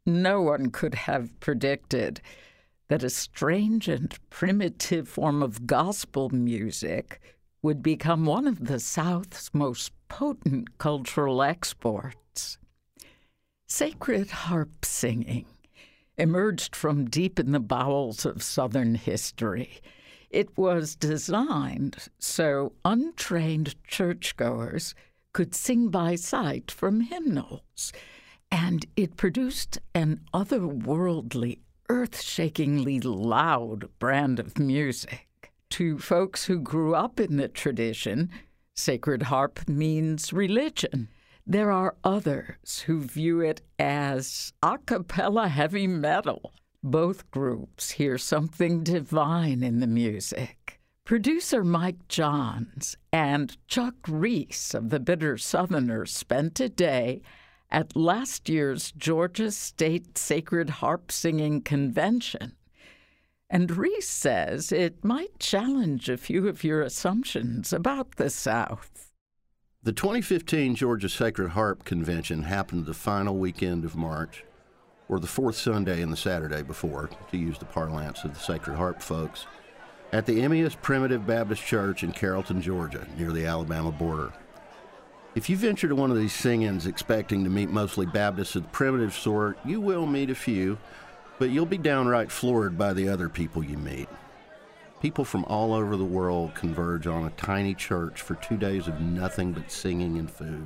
No one could have predicted that a strange and primitive form of gospel music would become one of the South's most potent cultural exports. Sacred harp singing emerged from deep in the bowels of Southern history. It was designed so untrained churchgoers could sing by sight from hymnals, and it produced an otherworldly, earth-shakingly loud brand of music. To folks who grew up in the tradition, sacred harp means religion. There are others who view it as a cappella heavy metal. Both groups hear something divine in the music. Producer Mike Johns and Chuck Reese of the Bitter Southerners spent a day at last year's Georgia State Sacred Harp Singing Convention. And Reese says it might challenge a few of your assumptions about the South. The 2015 Georgia Sacred Harp Convention happened the final weekend of March, or the fourth Sunday and the Saturday before, to use the parlance of the Sacred Harp folks, at the Emmaus Primitive Baptist Church in Carrollton, Georgia, near the Alabama border. If you venture to one of these sing-ins expecting to meet mostly Baptists of the primitive sort, you will meet a few, but you'll be downright floored by the other people you meet. People from all over the world converge on a tiny church for 2 days of nothing but singing and food.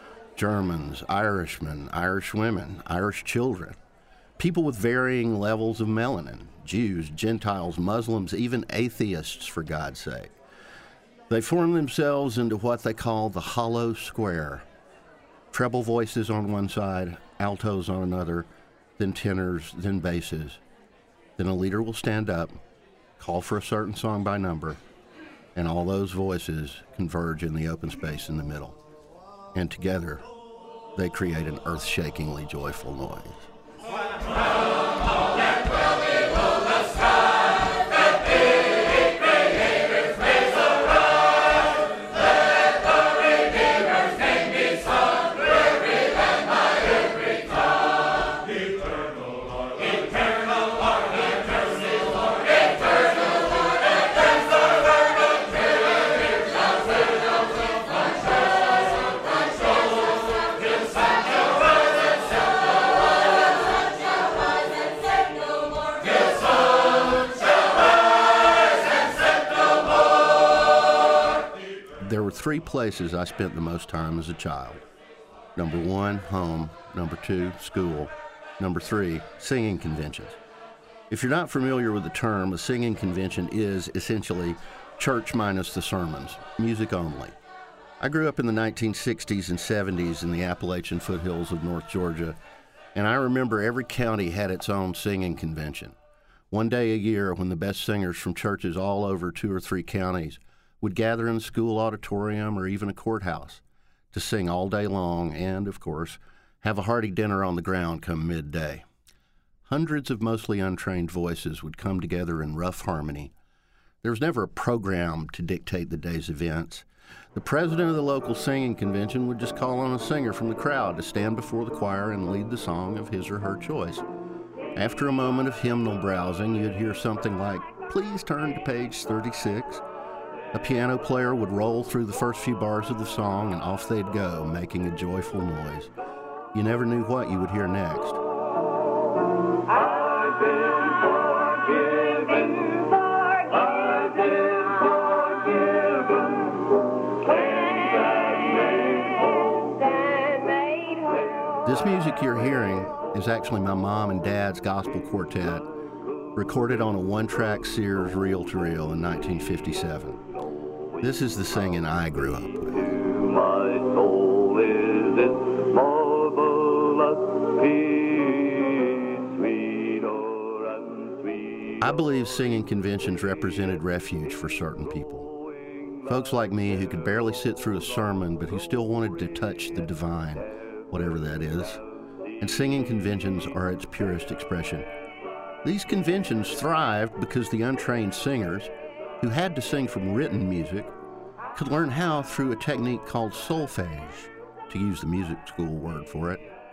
Germans, Irishmen, Irish women, Irish children, people with varying levels of melanin, Jews, Gentiles, Muslims, even atheists, for God's sake. They form themselves into what they call the hollow square. Treble voices on one side, altos on another, then tenors, then basses. Then a leader will stand up, call for a certain song by number, and all those voices converge in the open space in the middle. And together, they create an earth-shakingly joyful noise. There were three places I spent the most time as a child. Number one, home. Number two, school. Number three, singing conventions. If you're not familiar with the term, a singing convention is essentially church minus the sermons, music only. I grew up in the 1960s and 70s in the Appalachian foothills of North Georgia, and I remember every county had its own singing convention. One day a year when the best singers from churches all over 2 or 3 counties would gather in a school auditorium or even a courthouse to sing all day long and, of course, have a hearty dinner on the ground come midday. Hundreds of mostly untrained voices would come together in rough harmony. There was never a program to dictate the day's events. The president of the local singing convention would just call on a singer from the crowd to stand before the choir and lead the song of his or her choice. After a moment of hymnal browsing, you'd hear something like, "Please turn to page 36. A piano player would roll through the first few bars of the song, and off they'd go, making a joyful noise. You never knew what you would hear next. This music you're hearing is actually my mom and dad's gospel quartet, recorded on a one-track Sears reel-to-reel in 1957. This is the singing I grew up with. My soul is its marvelous peace, sweet or unsweet. I believe singing conventions represented refuge for certain people. Folks like me who could barely sit through a sermon but who still wanted to touch the divine, whatever that is. And singing conventions are its purest expression. These conventions thrived because the untrained singers, who had to sing from written music, could learn how through a technique called solfege, to use the music school word for it.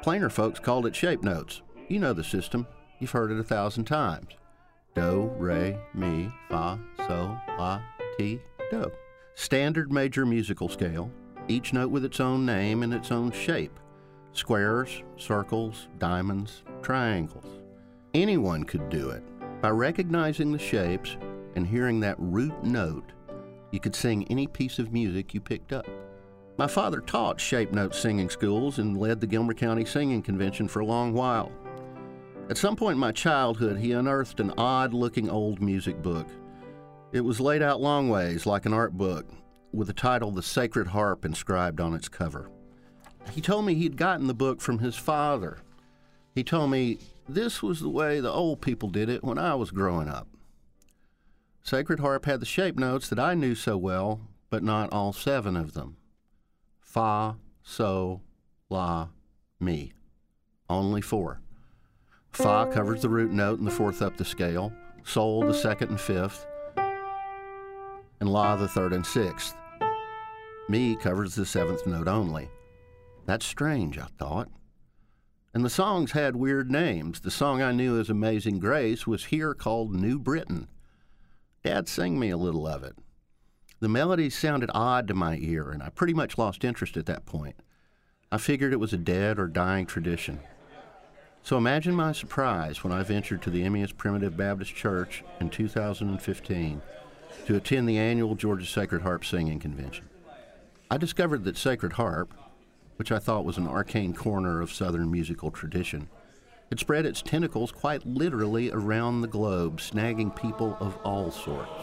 Plainer folks called it shape notes. You know the system. You've heard it 1,000 times. Do, re, mi, fa, sol, la, ti, do. Standard major musical scale, each note with its own name and its own shape. Squares, circles, diamonds, triangles. Anyone could do it. By recognizing the shapes and hearing that root note, you could sing any piece of music you picked up. My father taught shape note singing schools and led the Gilmer County Singing Convention for a long while. At some point in my childhood, he unearthed an odd-looking old music book. It was laid out long ways like an art book, with the title The Sacred Harp inscribed on its cover. He told me he'd gotten the book from his father. He told me this was the way the old people did it when I was growing up. Sacred Harp had the shape notes that I knew so well, but not all 7 of them. Fa, sol, la, mi. Only 4. Fa covers the root note and the 4th up the scale, sol the 2nd and 5th, and la the 3rd and 6th. Mi covers the 7th note only. That's strange, I thought. And the songs had weird names. The song I knew as Amazing Grace was here called New Britain. Dad sang me a little of it. The melodies sounded odd to my ear, and I pretty much lost interest at that point. I figured it was a dead or dying tradition. So imagine my surprise when I ventured to the Emmaus Primitive Baptist Church in 2015 to attend the annual Georgia Sacred Harp Singing Convention. I discovered that Sacred Harp, which I thought was an arcane corner of Southern musical tradition, had spread its tentacles quite literally around the globe, snagging people of all sorts.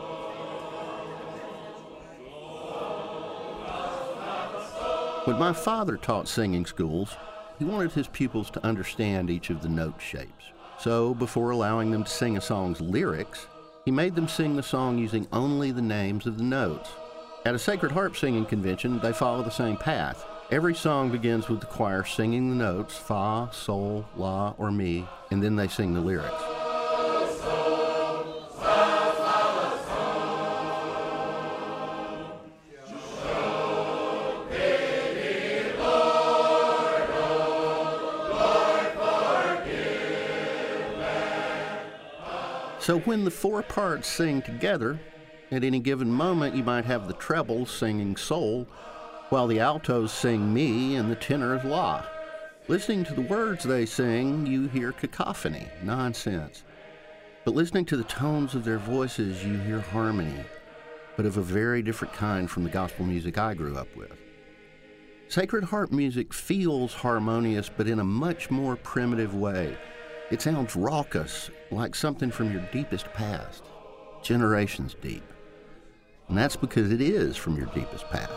When my father taught singing schools, he wanted his pupils to understand each of the note shapes. So, before allowing them to sing a song's lyrics, he made them sing the song using only the names of the notes. At a Sacred Harp singing convention, they follow the same path. Every song begins with the choir singing the notes, fa, sol, la, or mi, and then they sing the lyrics. So when the 4 parts sing together, at any given moment you might have the trebles singing sol, while the altos sing mi and the tenors la. Listening to the words they sing, you hear cacophony, nonsense. But listening to the tones of their voices, you hear harmony, but of a very different kind from the gospel music I grew up with. Sacred Harp music feels harmonious, but in a much more primitive way. It sounds raucous, like something from your deepest past, generations deep. And that's because it is from your deepest past.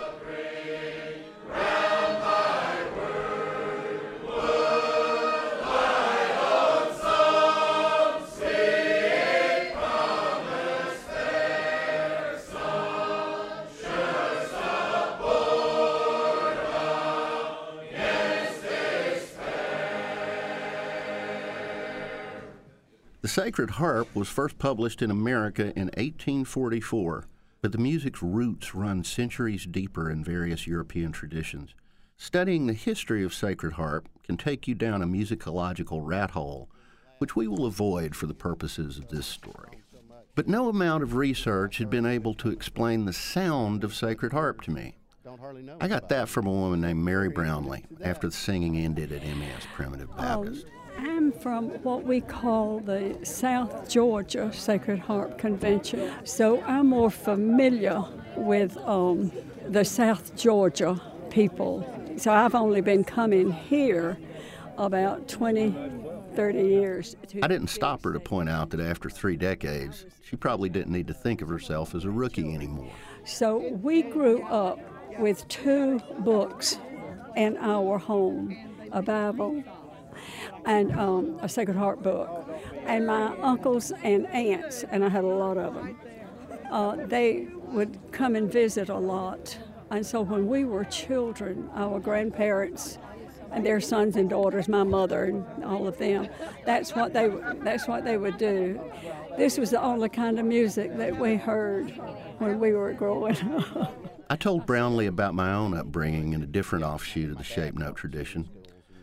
The Sacred Harp was first published in America in 1844, but the music's roots run centuries deeper in various European traditions. Studying the history of Sacred Harp can take you down a musicological rat hole, which we will avoid for the purposes of this story. But no amount of research had been able to explain the sound of Sacred Harp to me. I got that from a woman named Mary Brownlee after the singing ended at Emmaus Primitive Baptist. I'm from what we call the South Georgia Sacred Harp Convention, so I'm more familiar with the South Georgia people. So I've only been coming here about 20, 30 years. I didn't stop her to point out that after 3 decades, she probably didn't need to think of herself as a rookie anymore. So we grew up with 2 books in our home, a Bible and a Sacred Harp book. And my uncles and aunts, and I had a lot of them, they would come and visit a lot. And so when we were children, our grandparents and their sons and daughters, my mother and all of them, that's what they would do. This was the only kind of music that we heard when we were growing up. I told Brownlee about my own upbringing in a different offshoot of the shape note tradition.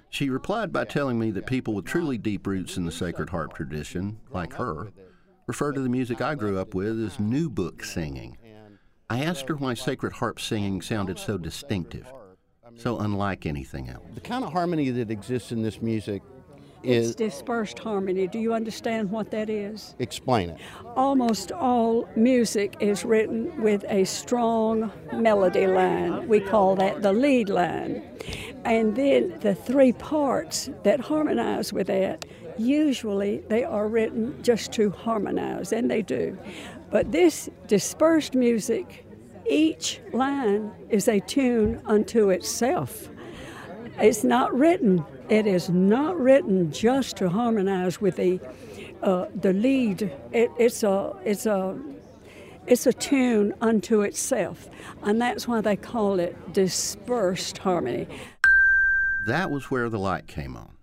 She replied by telling me that people with truly deep roots in the Sacred Harp tradition, like her, refer to the music I grew up with as new book singing. I asked her why Sacred Harp singing sounded so distinctive, so unlike anything else. The kind of harmony that exists in this music is... It's dispersed harmony. Do you understand what that is? Explain it. Almost all music is written with a strong melody line. We call that the lead line. And then the three parts that harmonize with that, usually they are written just to harmonize, and they do. But this dispersed music, each line is a tune unto itself. It's not written. It is not written just to harmonize with the lead. It's a tune unto itself, and that's why they call it dispersed harmony. That was where the light came on.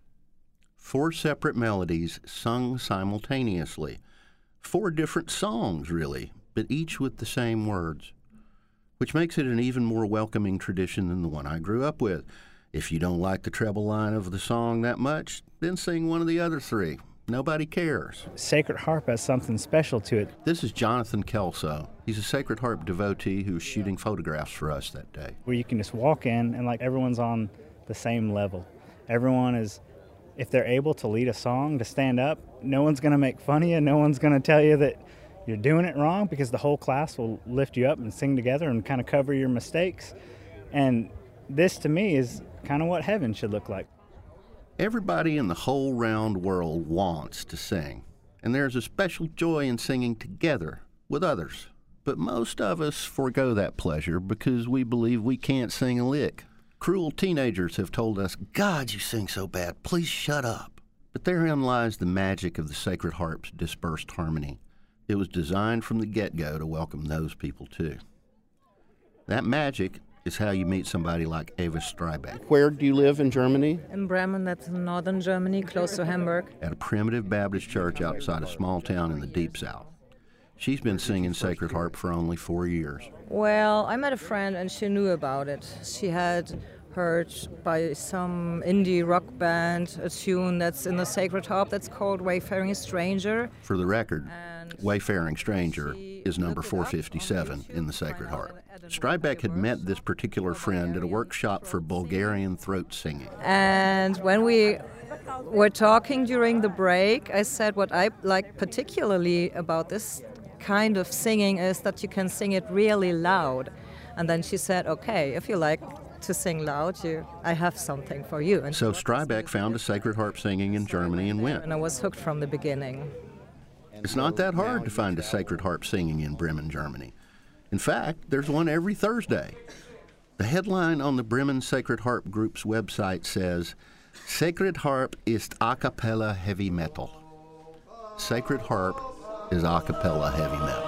4 separate melodies sung simultaneously. 4 different songs, really, but each with the same words, which makes it an even more welcoming tradition than the one I grew up with. If you don't like the treble line of the song that much, then sing one of the other 3. Nobody cares. Sacred Harp has something special to it. This is Jonathan Kelso. He's a Sacred Harp devotee who was shooting photographs for us that day. Where you can just walk in and like everyone's on the same level. Everyone is, if they're able to lead a song, to stand up, no one's going to make fun of you. No one's going to tell you that you're doing it wrong, because the whole class will lift you up and sing together and kind of cover your mistakes. And this, to me, is kind of what heaven should look like. Everybody in the whole round world wants to sing, and there's a special joy in singing together with others. But most of us forego that pleasure because we believe we can't sing a lick. Cruel teenagers have told us, "God, you sing so bad, please shut up." But therein lies the magic of the Sacred Harp's dispersed harmony. It was designed from the get-go to welcome those people too. That magic is how you meet somebody like Eva Streibeck. Where do you live in Germany? In Bremen, that's in northern Germany, close to Hamburg. At a primitive Baptist church outside a small town in the Deep South. She's been singing Sacred Harp for only 4 years. Well, I met a friend and she knew about it. She had heard by some indie rock band a tune that's in the Sacred Harp that's called Wayfaring Stranger. For the record, Wayfaring Stranger is number 457 in the Sacred Harp. Streibeck had met this particular friend at a workshop for Bulgarian throat singing. And when we were talking during the break, I said what I like particularly about this kind of singing is that you can sing it really loud. And then she said, okay, if you like to sing loud, I have something for you. And so Streibeck found a Sacred Harp singing in Germany and went. And I was hooked from the beginning. It's not that hard to find a Sacred Harp singing in Bremen, Germany. In fact, there's one every Thursday. The headline on the Bremen Sacred Harp Group's website says, "Sacred Harp ist a cappella heavy metal." Sacred Harp is a cappella heavy metal.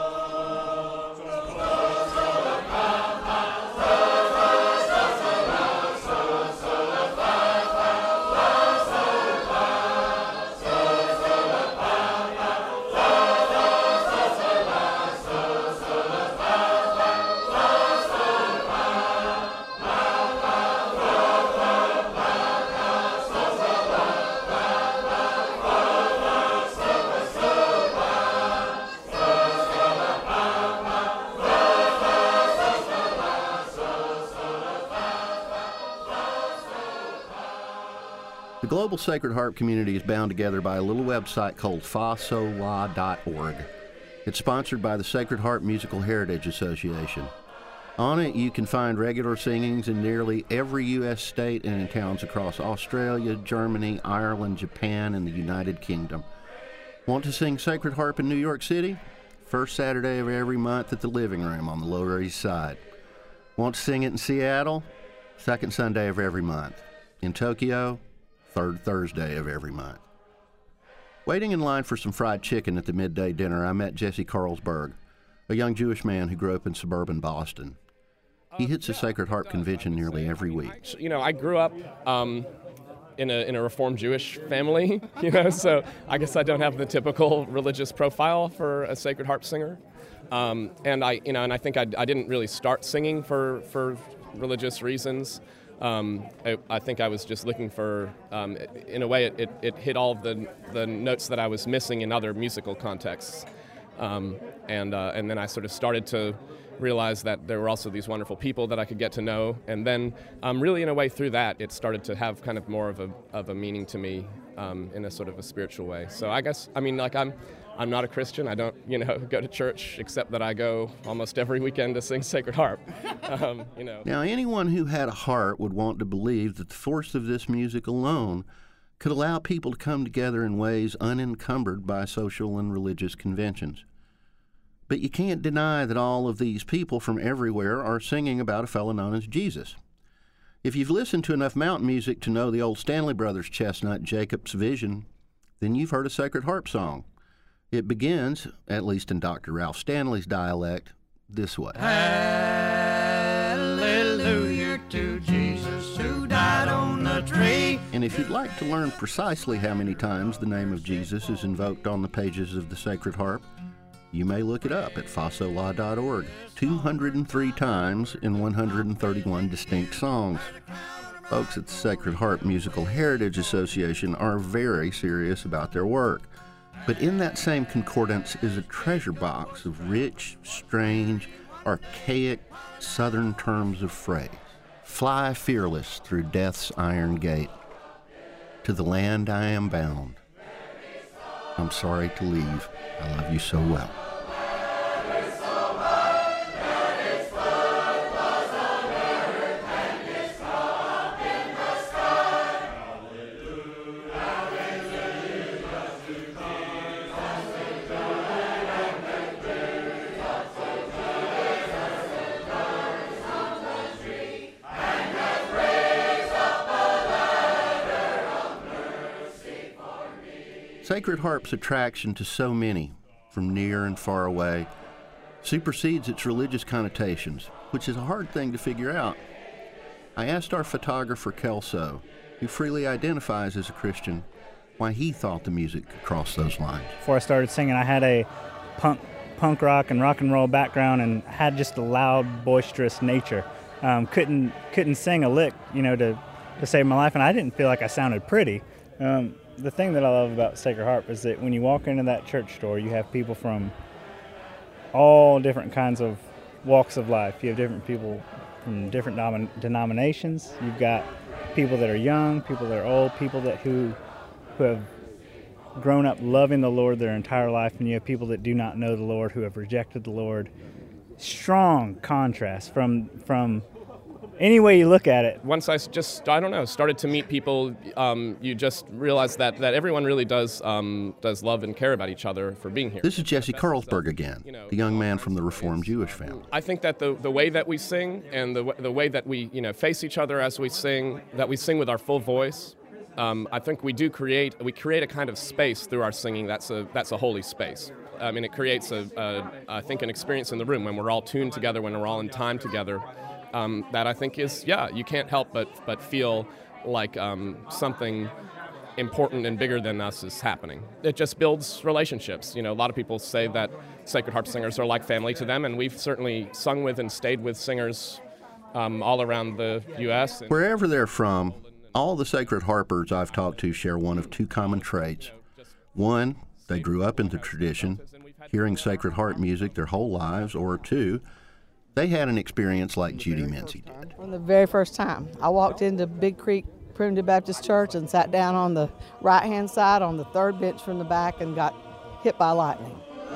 The global Sacred Harp community is bound together by a little website called fasola.org. It's sponsored by the Sacred Harp Musical Heritage Association. On it, you can find regular singings in nearly every U.S. state and in towns across Australia, Germany, Ireland, Japan, and the United Kingdom. Want to sing Sacred Harp in New York City? First Saturday of every month at the Living Room on the Lower East Side. Want to sing it in Seattle? Second Sunday of every month. In Tokyo? Third Thursday of every month. Waiting in line for some fried chicken at the midday dinner, I met Jesse Carlsberg, a young Jewish man who grew up in suburban Boston. He hits a Sacred Harp convention nearly every week. You know, I grew up in a Reformed Jewish family, so I guess I don't have the typical religious profile for a Sacred Harp singer. And I think I didn't really start singing for religious reasons. I think I was just looking for, in a way, it hit all of the notes that I was missing in other musical contexts. And then I sort of started to realize that there were also these wonderful people that I could get to know. And then really in a way through that, it started to have kind of more of a meaning to me in a sort of a spiritual way. So I guess, I mean, like I'm not a Christian. I don't, go to church, except that I go almost every weekend to sing Sacred Harp. Now, anyone who had a heart would want to believe that the force of this music alone could allow people to come together in ways unencumbered by social and religious conventions. But you can't deny that all of these people from everywhere are singing about a fellow known as Jesus. If you've listened to enough mountain music to know the old Stanley Brothers chestnut, Jacob's Vision, then you've heard a Sacred Harp song. It begins, at least in Dr. Ralph Stanley's dialect, this way. Hallelujah to Jesus who died on the tree. And if you'd like to learn precisely how many times the name of Jesus is invoked on the pages of the Sacred Harp, you may look it up at fasola.org. 203 times in 131 distinct songs. Folks at the Sacred Harp Musical Heritage Association are very serious about their work. But in that same concordance is a treasure box of rich, strange, archaic Southern terms of phrase. Fly fearless through death's iron gate. To the land I am bound. I'm sorry to leave. I love you so well. Sacred Harp's attraction to so many, from near and far away, supersedes its religious connotations, which is a hard thing to figure out. I asked our photographer Kelso, who freely identifies as a Christian, why he thought the music could cross those lines. Before I started singing, I had a punk rock and roll background and had just a loud, boisterous nature. Couldn't sing a lick, to save my life, and I didn't feel like I sounded pretty. The thing that I love about Sacred Harp is that when you walk into that church door, you have people from all different kinds of walks of life. You have different people from different denominations. You've got people that are young, people that are old, people who have grown up loving the Lord their entire life, and you have people that do not know the Lord, who have rejected the Lord. Strong contrast from any way you look at it. Once I started to meet people, you just realize that everyone really does love and care about each other for being here. This is Jesse Carlsberg again, the young man from the Reformed Jewish family. I think that the way that we sing and the way that we face each other as we sing, that we sing with our full voice, I think we create a kind of space through our singing that's a holy space. I mean, it creates I think an experience in the room when we're all tuned together, when we're all in time together. That I think is, you can't help but feel like something important and bigger than us is happening. It just builds relationships. A lot of people say that Sacred Harp singers are like family to them, and we've certainly sung with and stayed with singers all around the U.S. Wherever they're from, all the Sacred Harpers I've talked to share one of two common traits. One, they grew up in the tradition, hearing Sacred Harp music their whole lives, or two, they had an experience like Judy Mincy did. From the very first time, I walked into Big Creek Primitive Baptist Church and sat down on the right-hand side on the third bench from the back and got hit by lightning.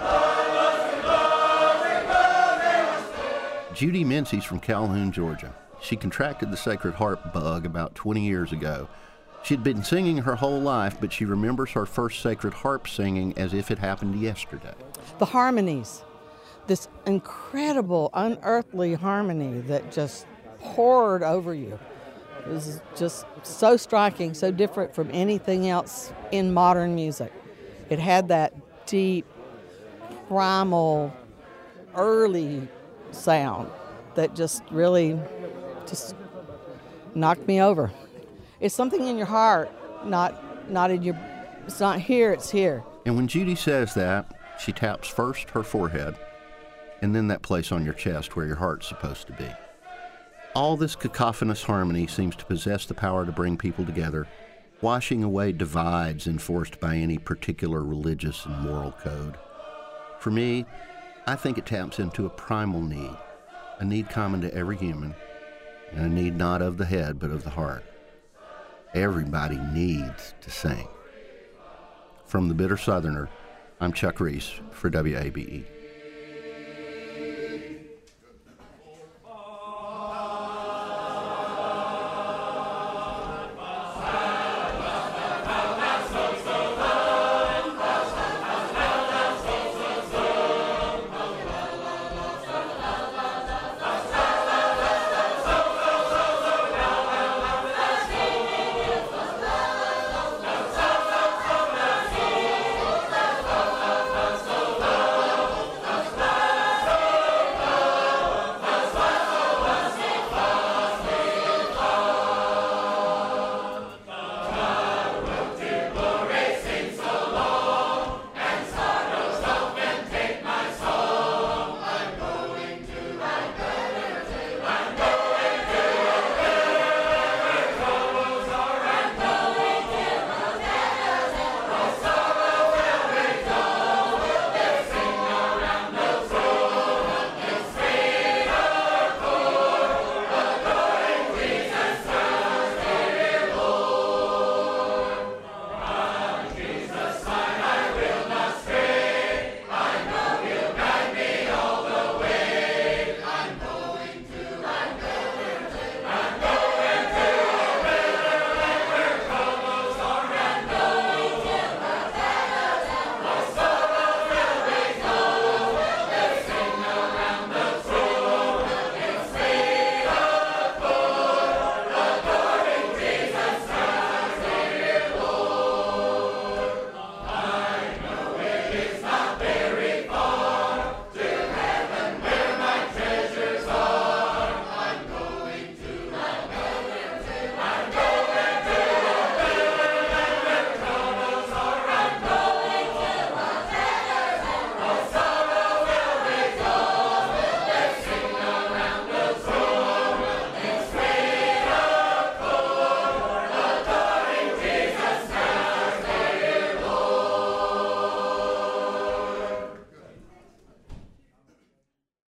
Judy Mincy's from Calhoun, Georgia. She contracted the Sacred Harp bug about 20 years ago. She'd been singing her whole life, but she remembers her first Sacred Harp singing as if it happened yesterday. The harmonies. This incredible, unearthly harmony that just poured over you. It was just so striking, so different from anything else in modern music. It had that deep, primal, early sound that just really just knocked me over. It's something in your heart, not in your, it's not here, it's here. And when Judy says that, she taps first her forehead, and then that place on your chest where your heart's supposed to be. All this cacophonous harmony seems to possess the power to bring people together, washing away divides enforced by any particular religious and moral code. For me, I think it taps into a primal need, a need common to every human, and a need not of the head but of the heart. Everybody needs to sing. From the Bitter Southerner, I'm Chuck Reese for WABE.